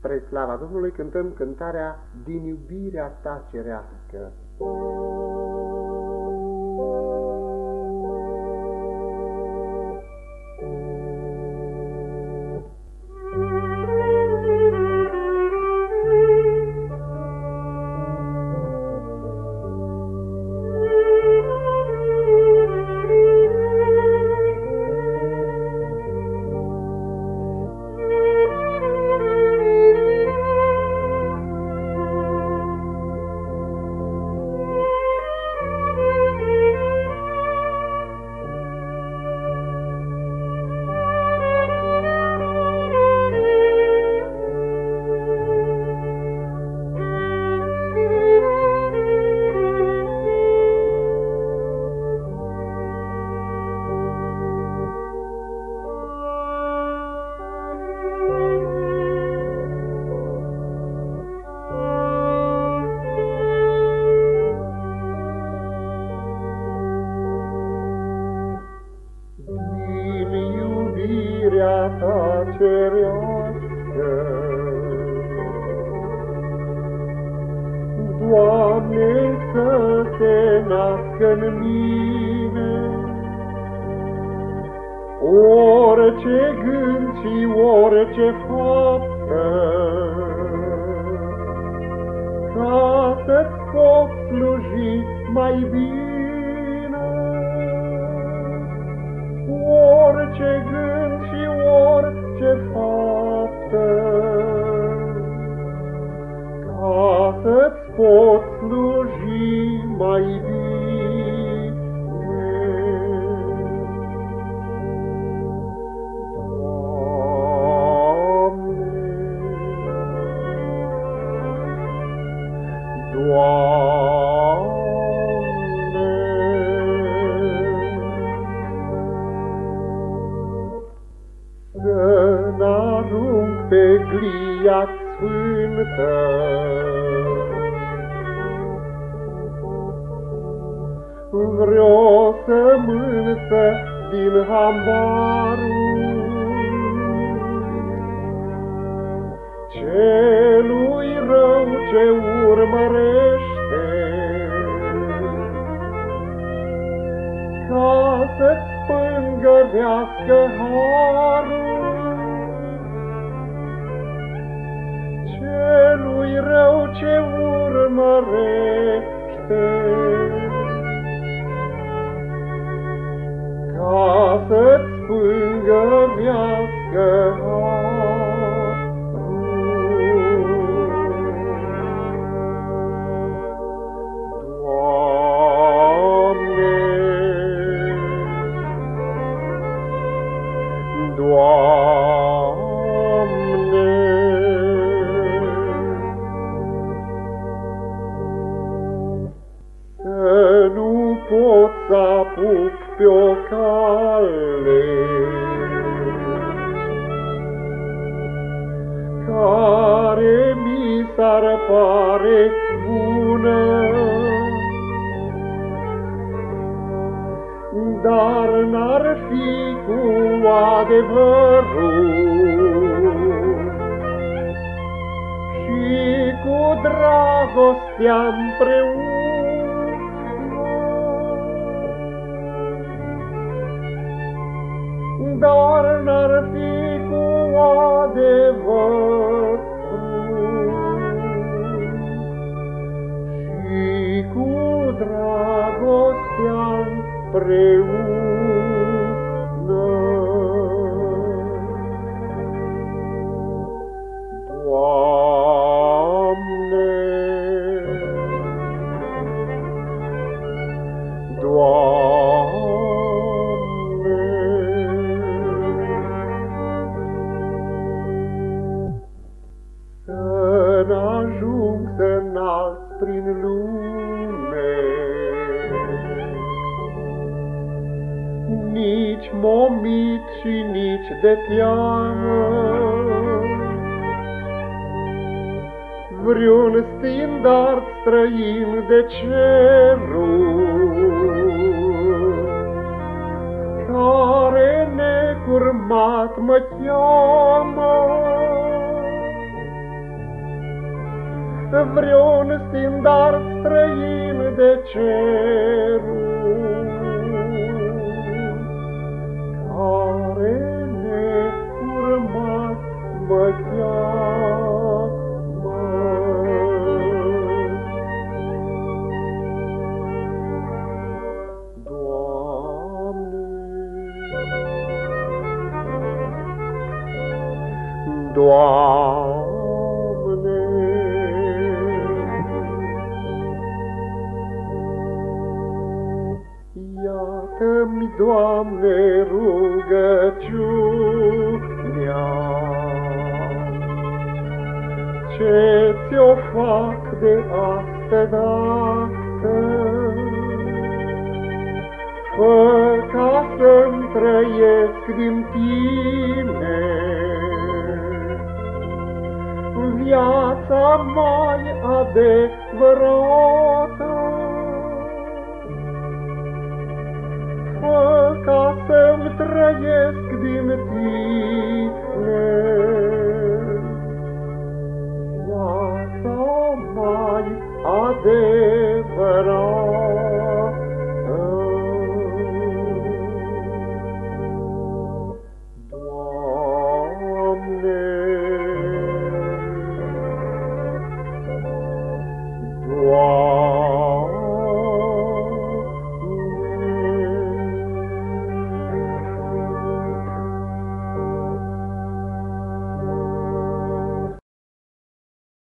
Spre slava Domnului cântăm cântarea Din iubirea ta cerească. Ta cerească, Doamne, să te nască-n mine orice gând și orice faptă, ca să-ți pot sluji mai bine. Orice gând și orice faptă, ca să-ți pot sluji mai bine. Doamne, să n-arunc pe glia sfântă vreo sămânță din hambarul celui rău ce urmărește, ca să-ți spângărească harul. Celui rău ce urmărește, ca să-ți spângărească harul. Doamne, să nu pot să apuc pe o cale care mi s-ar pare bună, dar n-ar fi cu adevărul și cu dragostea împreună. Dar n-ar fi cu adevărul și cu dragostea împreună. Doamne, Doamne, să n-ajung să înalt prin lume, nici momit și nici de teamă, vreun standard străin de ceruri, care necurmat mă cheamă. vreun standard străin de cerul, care neurmat mă cheamă. Doamne, iată-mi, Doamne, rugăciunea, ce ți-o fac de astădată, fă ca să-mi trăiesc din tine viața mai adevărată. Fă ca să-mi trăiesc din tine